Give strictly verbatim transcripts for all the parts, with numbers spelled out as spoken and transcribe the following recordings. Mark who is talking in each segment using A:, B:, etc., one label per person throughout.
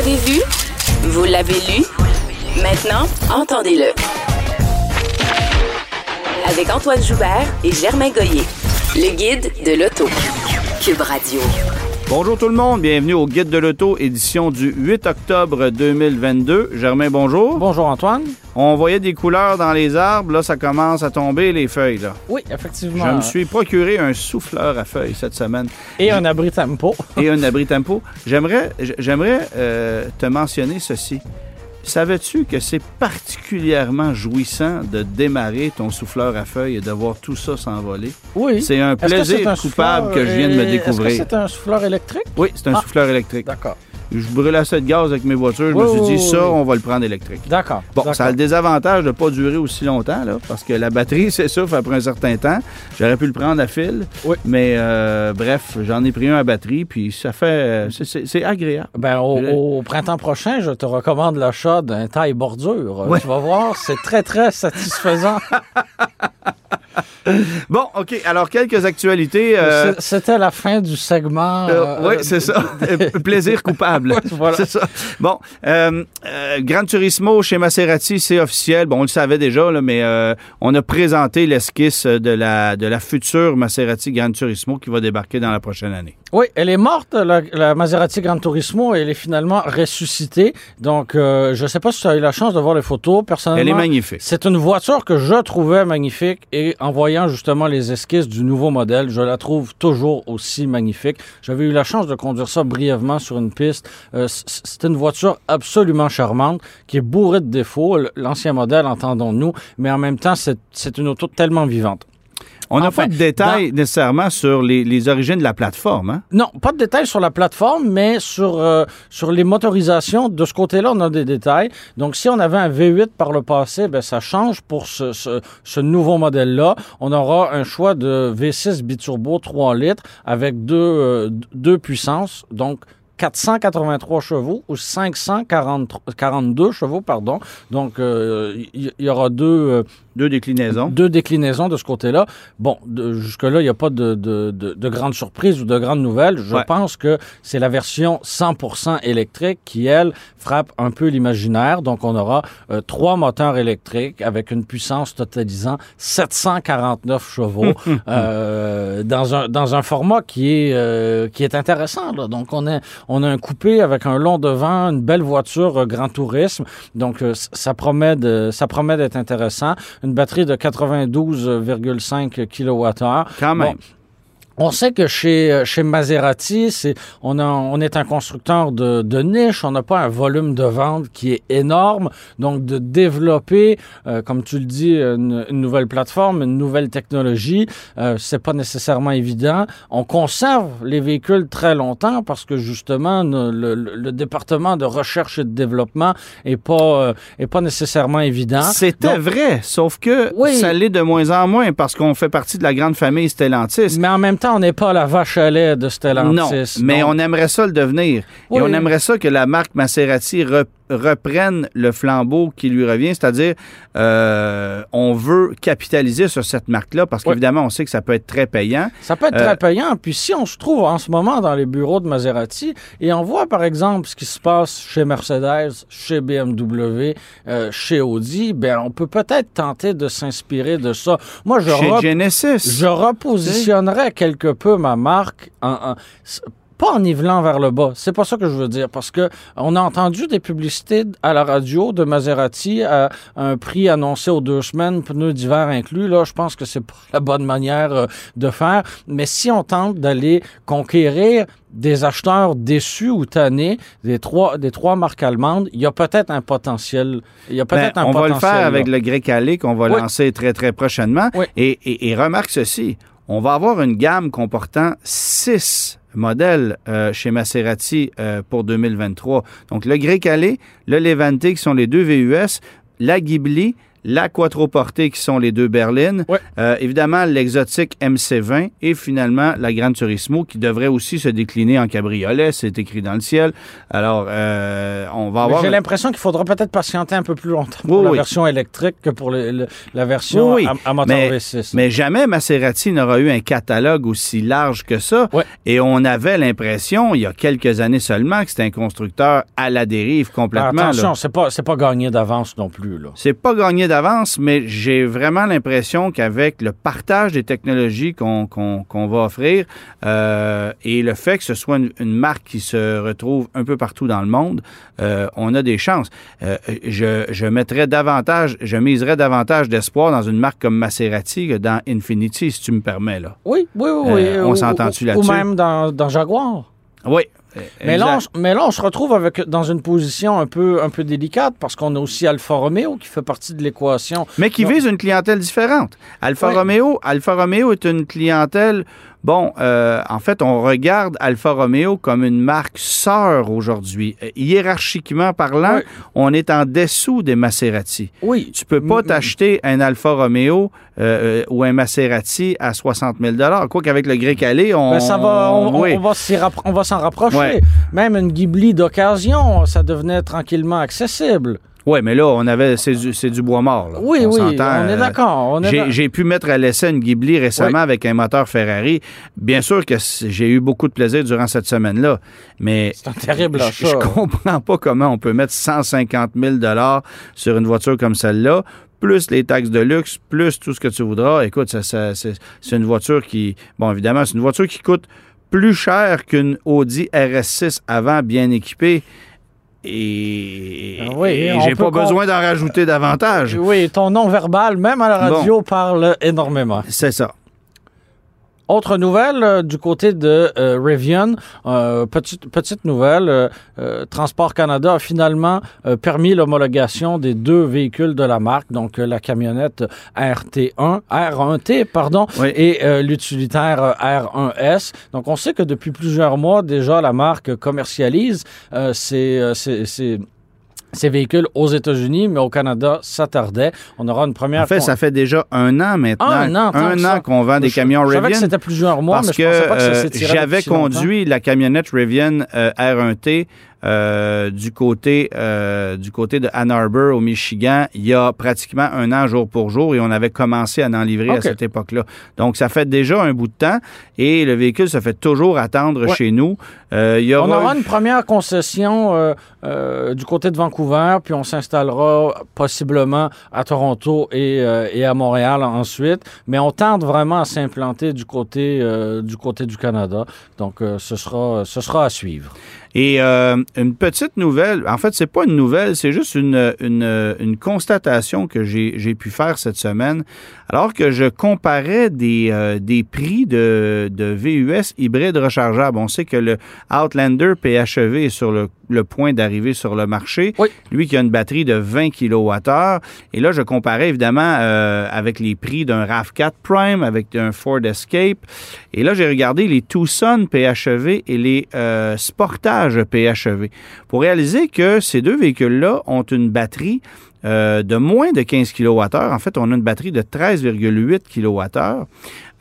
A: l'avez vu? Vous l'avez lu? Maintenant, entendez-le. Avec Antoine Joubert et Germain Goyer. Le guide de l'auto. Cube Radio.
B: Bonjour tout le monde, bienvenue au Guide de l'auto, édition du huit octobre deux mille vingt-deux. Germain, bonjour.
C: Bonjour Antoine.
B: On voyait des couleurs dans les arbres, là ça commence à tomber les feuilles. Là.
C: Oui, effectivement.
B: Je me suis procuré un souffleur à feuilles cette semaine.
C: Et un abri tempo.
B: Et un abri tempo. J'aimerais, j'aimerais euh, te mentionner ceci. Savais-tu que c'est particulièrement jouissant de démarrer ton souffleur à feuilles et de voir tout ça s'envoler?
C: Oui.
B: C'est un plaisir c'est un coupable que je viens de me découvrir.
C: Est-ce que c'est un souffleur électrique?
B: Oui, c'est un ah. souffleur électrique.
C: D'accord.
B: Je brûle assez de gaz avec mes voitures. Je oui, me suis dit, oui, ça, oui. on va le prendre électrique.
C: D'accord.
B: Bon,
C: d'accord.
B: ça a le désavantage de ne pas durer aussi longtemps, là, parce que la batterie s'essouffle après un certain temps. J'aurais pu le prendre à fil. Oui. Mais euh, bref, j'en ai pris un à batterie, puis ça fait... C'est, c'est, c'est agréable.
C: Ben, au, au printemps prochain, je te recommande l'achat d'un taille bordure. Oui. Tu vas voir, c'est très, très satisfaisant.
B: Bon, OK. Alors, quelques actualités. Euh...
C: C'était la fin du segment.
B: Euh, euh, oui, c'est ça. Plaisir coupable.
C: Oui, voilà.
B: C'est ça. Bon, euh, euh, Gran Turismo chez Maserati, c'est officiel. Bon, on le savait déjà, là, mais euh, on a présenté l'esquisse de la, de la future Maserati Gran Turismo qui va débarquer dans la prochaine année.
C: Oui, elle est morte, la, la Maserati Gran Turismo, et elle est finalement ressuscitée. Donc, euh, je ne sais pas si tu as eu la chance de voir les photos. Personnellement,
B: elle est magnifique.
C: C'est une voiture que je trouvais magnifique, et en voyant justement les esquisses du nouveau modèle, je la trouve toujours aussi magnifique. J'avais eu la chance de conduire ça brièvement sur une piste. Euh, c'est une voiture absolument charmante, qui est bourrée de défauts. L'ancien modèle, entendons-nous, mais en même temps, c'est, c'est une auto tellement vivante.
B: On n'a
C: enfin,
B: pas de détails dans... nécessairement sur les, les origines de la plateforme, hein?
C: Non, pas de détails sur la plateforme, mais sur, euh, sur les motorisations. De ce côté-là, on a des détails. Donc, si on avait un V huit par le passé, ben ça change pour ce, ce, ce nouveau modèle-là. On aura un choix de V six biturbo trois litres avec deux, euh, deux puissances, donc quatre cent quatre-vingt-trois chevaux ou cinq cent quarante-deux chevaux, pardon. Donc, il euh, y, y aura deux... Euh,
B: Deux déclinaisons.
C: Deux déclinaisons de ce côté-là. Bon, de, jusque-là, il n'y a pas de, de, de, de grandes surprises ou de grandes nouvelles. Je ouais. pense que c'est la version cent pour cent électrique qui, elle, frappe un peu l'imaginaire. Donc, on aura euh, trois moteurs électriques avec une puissance totalisant sept cent quarante-neuf chevaux euh, dans, un, dans un format qui est, euh, qui est intéressant. Là. Donc, on a, on a un coupé avec un long devant, une belle voiture euh, Grand Tourisme. Donc, euh, ça promet de, ça promet d'être intéressant. Une batterie de quatre-vingt-douze virgule cinq kilowattheures.
B: Quand même.
C: Bon, on sait que chez, chez Maserati, c'est, on, a, on est un constructeur de, de niche, on n'a pas un volume de vente qui est énorme. Donc, de développer, euh, comme tu le dis, une, une nouvelle plateforme, une nouvelle technologie, euh, c'est pas nécessairement évident. On conserve les véhicules très longtemps parce que, justement, le, le, le département de recherche et de développement est pas, euh, est pas nécessairement évident.
B: C'était Donc, vrai, sauf que
C: oui,
B: ça l'est de moins en moins parce qu'on fait partie de la grande famille Stellantis.
C: Mais en même temps, on n'est pas la vache à lait de Stellantis.
B: Non, mais donc... on aimerait ça le devenir. Oui. Et on aimerait ça que la marque Maserati re- reprenne le flambeau qui lui revient, c'est-à-dire euh, on veut capitaliser sur cette marque-là parce qu'évidemment, oui. on sait que ça peut être très payant.
C: Ça peut être euh, très payant. Puis si on se trouve en ce moment dans les bureaux de Maserati et on voit, par exemple, ce qui se passe chez Mercedes, chez B M W, euh, chez Audi, ben on peut peut-être tenter de s'inspirer de ça. Moi, je,
B: chez
C: rep-
B: Genesis.
C: je repositionnerais quelque peu ma marque en... en pas en nivelant vers le bas. C'est pas ça que je veux dire. Parce que on a entendu des publicités à la radio de Maserati à un prix annoncé aux deux semaines, pneus d'hiver inclus. Là, je pense que c'est pas la bonne manière euh, de faire. Mais si on tente d'aller conquérir des acheteurs déçus ou tannés des trois, des trois marques allemandes, il y a peut-être un potentiel. Il y a peut-être ben, un
B: on
C: potentiel.
B: On va le faire
C: là.
B: avec le Grecale qu'on va
C: oui.
B: lancer très, très prochainement.
C: Oui.
B: Et, et, et remarque ceci. On va avoir une gamme comportant six modèles euh, chez Maserati euh, pour deux mille vingt-trois. Donc, le Grecale, le Levante, qui sont les deux V U S, la Ghibli, la Quattroporte qui sont les deux berlines,
C: ouais.
B: euh, évidemment l'exotique M C vingt et finalement la Gran Turismo qui devrait aussi se décliner en cabriolet, c'est écrit dans le ciel. Alors, euh, on va avoir...
C: Mais j'ai l'impression qu'il faudra peut-être patienter un peu plus longtemps pour
B: oui,
C: la
B: oui.
C: version électrique que pour le, le, la version
B: oui, oui.
C: à, à moteur
B: mais,
C: V six.
B: Mais jamais Maserati n'aura eu un catalogue aussi large que ça.
C: Ouais.
B: Et on avait l'impression, il y a quelques années seulement, que c'était un constructeur à la dérive complètement.
C: Alors, attention,
B: là.
C: c'est pas, c'est pas gagné d'avance non plus, là.
B: C'est pas gagné d'avance, mais j'ai vraiment l'impression qu'avec le partage des technologies qu'on, qu'on, qu'on va offrir euh, et le fait que ce soit une, une marque qui se retrouve un peu partout dans le monde, euh, on a des chances. Euh, je, je mettrais davantage, je miserais davantage d'espoir dans une marque comme Maserati que dans Infiniti, si tu me permets, là.
C: Oui, oui, oui. oui.
B: Euh, on
C: ou,
B: s'entend-tu
C: ou,
B: là-dessus?
C: Ou même dans, dans Jaguar.
B: Oui.
C: Mais là, on, mais là, on se retrouve avec, dans une position un peu, un peu délicate parce qu'on a aussi Alfa Romeo qui fait partie de l'équation.
B: Mais qui
C: Donc,
B: vise une clientèle différente. Alfa
C: oui.
B: Romeo, Alfa Romeo est une clientèle... Bon, euh, en fait, on regarde Alfa Romeo comme une marque sœur aujourd'hui. Euh, hiérarchiquement parlant, oui. on est en dessous des Maserati.
C: Oui.
B: Tu peux pas t'acheter un Alfa Romeo euh, ou un Maserati à soixante mille dollars. Quoi qu'avec le Grey Calais, on...
C: Ben ça va, on,
B: oui.
C: on, va s'y rappro- on va s'en rapprocher.
B: Ouais.
C: Même une Ghibli d'occasion, ça devenait tranquillement accessible.
B: Oui, mais là, on avait c'est du, c'est du bois mort. Là.
C: Oui,
B: on
C: oui,
B: s'entend,
C: on est d'accord. On est
B: j'ai,
C: da-
B: j'ai pu mettre à l'essai une Ghibli récemment oui. avec un moteur Ferrari. Bien sûr que j'ai eu beaucoup de plaisir durant cette semaine-là, mais
C: c'est un terrible achat.
B: Je, je comprends pas comment on peut mettre cent cinquante mille dollars sur une voiture comme celle-là, plus les taxes de luxe, plus tout ce que tu voudras. Écoute, ça, ça, c'est, c'est une voiture qui... Bon, évidemment, c'est une voiture qui coûte plus cher qu'une Audi R S six avant bien équipée. Et,
C: oui,
B: et j'ai pas comp- besoin d'en rajouter davantage.
C: Oui, ton non-verbal, même à la radio, bon. parle énormément.
B: C'est ça.
C: Autre nouvelle euh, du côté de euh, Rivian, euh, petite, petite nouvelle, euh, euh, Transport Canada a finalement euh, permis l'homologation des deux véhicules de la marque, donc euh, la camionnette R T un, R un T, pardon,
B: oui.
C: et euh, l'utilitaire R un S. Donc on sait que depuis plusieurs mois déjà la marque commercialise euh, ces, euh, ces, ces ces véhicules aux États-Unis, mais au Canada, ça tardait. On aura une première...
B: En fait, ça fait déjà un an maintenant.
C: Un an,
B: un an qu'on vend des
C: je,
B: camions Rivian.
C: Je savais que c'était plusieurs mois,
B: parce
C: mais je pensais pas que ça
B: euh,
C: s'étirait
B: j'avais conduit
C: longtemps.
B: la camionnette Rivian euh, R un T euh, du côté euh, du côté de Ann Arbor au Michigan il y a pratiquement un an jour pour jour et on avait commencé à en livrer okay. à cette époque-là. Donc ça fait déjà un bout de temps et le véhicule se fait toujours attendre ouais. chez nous. Euh, il y aura...
C: On aura une première concession euh, euh, du côté de Vancouver, puis on s'installera possiblement à Toronto et, euh, et à Montréal ensuite, mais on tente vraiment à s'implanter du côté euh, du côté du Canada. Donc euh, ce sera ce sera à suivre.
B: Et euh, une petite nouvelle, en fait, c'est pas une nouvelle, c'est juste une, une, une constatation que j'ai, j'ai pu faire cette semaine. Alors que je comparais des, euh, des prix de, de V U S hybrides rechargeables. On sait que le Outlander P H E V est sur le, le point d'arriver sur le marché.
C: Oui.
B: Lui qui a une batterie de vingt kilowattheures. Et là, je comparais évidemment euh, avec les prix d'un RAV quatre Prime, avec un Ford Escape. Et là, j'ai regardé les Tucson P H E V et les euh, Sportage P H E V pour réaliser que ces deux véhicules-là ont une batterie euh, de moins de quinze kilowattheures. En fait, on a une batterie de treize virgule huit kilowattheures.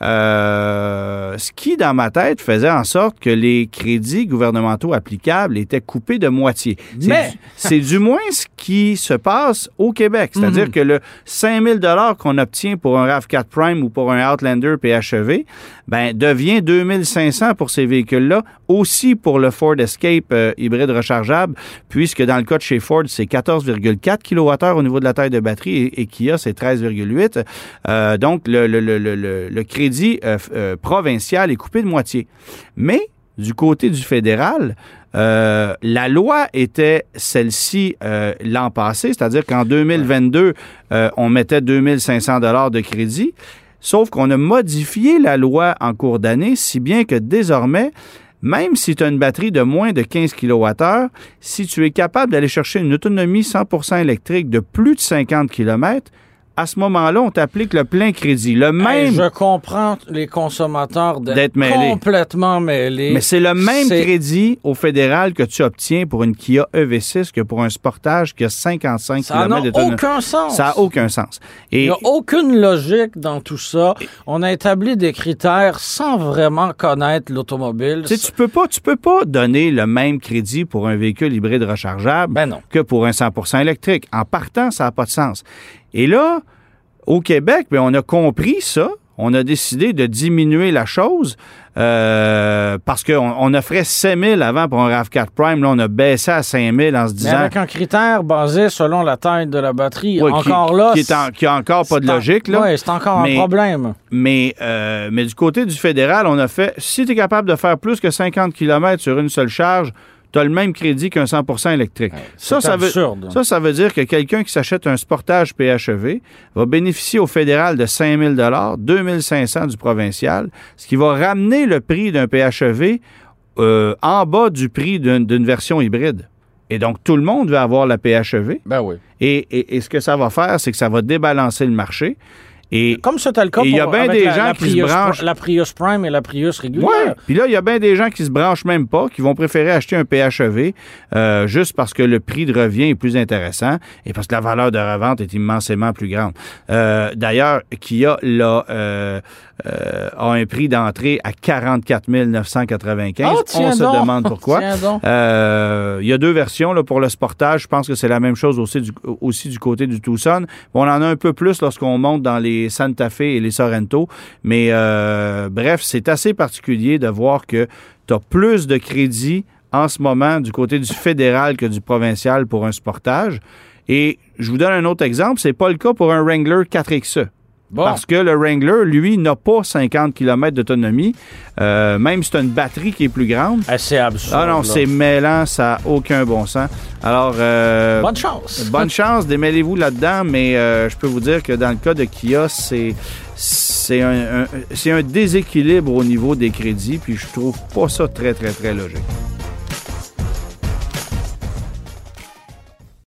B: Euh, ce qui, dans ma tête, faisait en sorte que les crédits gouvernementaux applicables étaient coupés de moitié. C'est,
C: Mais...
B: du, c'est du moins ce qui se passe au Québec. C'est-à-dire mm-hmm. que le cinq mille dollars qu'on obtient pour un RAV quatre Prime ou pour un Outlander P H E V ben, devient deux mille cinq cents pour ces véhicules-là, aussi pour le Ford Escape euh, hybride rechargeable, puisque dans le cas de chez Ford, c'est quatorze virgule quatre kilowattheures au niveau de la taille de batterie et, et Kia, c'est treize virgule huit. Euh, donc, le, le, le, le, le crédit Euh, euh, provincial est coupé de moitié. Mais du côté du fédéral, euh, la loi était celle-ci euh, l'an passé, c'est-à-dire qu'en deux mille vingt-deux, euh, on mettait deux mille cinq cents dollars de crédit, sauf qu'on a modifié la loi en cours d'année, si bien que désormais, même si tu as une batterie de moins de quinze kilowattheures, si tu es capable d'aller chercher une autonomie cent pour cent électrique de plus de cinquante kilomètres, à ce moment-là, on t'applique le plein crédit. Le même...
C: Hey, je comprends les consommateurs d'être,
B: d'être mêlés.
C: complètement mêlés.
B: Mais c'est le même
C: c'est...
B: crédit au fédéral que tu obtiens pour une Kia E V six que pour un Sportage qui a cinquante-cinq kilomètres d'autonomie.
C: Ça n'a aucun sens.
B: Ça n'a aucun sens. Et...
C: Il n'y a aucune logique dans tout ça. On a établi des critères sans vraiment connaître l'automobile.
B: Tu sais, tu peux pas, tu peux pas donner le même crédit pour un véhicule hybride rechargeable
C: ben non.
B: que pour un cent pour cent électrique. En partant, ça n'a pas de sens. Et là, au Québec, bien, on a compris ça. On a décidé de diminuer la chose euh, parce qu'on on offrait sept mille avant pour un RAV quatre Prime. Là, on a baissé à cinq mille en se disant...
C: Mais avec un critère basé selon la taille de la batterie.
B: Ouais,
C: encore
B: qui,
C: là...
B: Qui, est en, qui a encore pas de logique. Là.
C: Oui, c'est encore mais, un problème.
B: Mais, euh, mais du côté du fédéral, on a fait... Si tu es capable de faire plus que cinquante kilomètres sur une seule charge, tu as le même crédit qu'un cent pour cent électrique.
C: Ouais,
B: ça, ça veut, ça, ça veut dire que quelqu'un qui s'achète un Sportage P H E V va bénéficier au fédéral de cinq mille dollars, deux mille cinq cents du provincial, ce qui va ramener le prix d'un P H E V euh, en bas du prix d'une, d'une version hybride. Et donc, tout le monde va avoir la P H E V.
C: Ben oui.
B: Et, et, et ce que ça va faire, c'est que ça va débalancer le marché. Et,
C: comme c'était le cas
B: pour,
C: il
B: y a bien des
C: la,
B: gens
C: la
B: qui
C: Prius,
B: se branchent...
C: La Prius Prime et la Prius régulière.
B: Oui, puis là, il y a bien des gens qui se branchent même pas, qui vont préférer acheter un P H E V euh, juste parce que le prix de revient est plus intéressant et parce que la valeur de revente est immensément plus grande. Euh, d'ailleurs, Kia là, euh, euh, a un prix d'entrée à quarante-quatre mille neuf cent quatre-vingt-quinze.
C: Oh,
B: On se
C: donc.
B: demande pourquoi. Euh, il y a deux versions là, pour le Sportage. Je pense que c'est la même chose aussi du, aussi du côté du Tucson. On en a un peu plus lorsqu'on monte dans les Santa Fe et les Sorento. Mais euh, bref, c'est assez particulier de voir que tu as plus de crédit en ce moment du côté du fédéral que du provincial pour un Sportage. Et je vous donne un autre exemple. C'est pas le cas pour un Wrangler quatre X E. Bon. Parce que le Wrangler, lui, n'a pas cinquante kilomètres d'autonomie, euh, même si c'est une batterie qui est plus grande.
C: Ah, c'est absurde.
B: Ah non,
C: là.
B: c'est mêlant, ça n'a aucun bon sens. Alors, euh,
C: bonne chance.
B: Bonne chance, démêlez-vous là-dedans, mais euh, je peux vous dire que dans le cas de Kia, c'est, c'est, un, un, c'est un déséquilibre au niveau des crédits, puis je trouve pas ça très, très, très logique.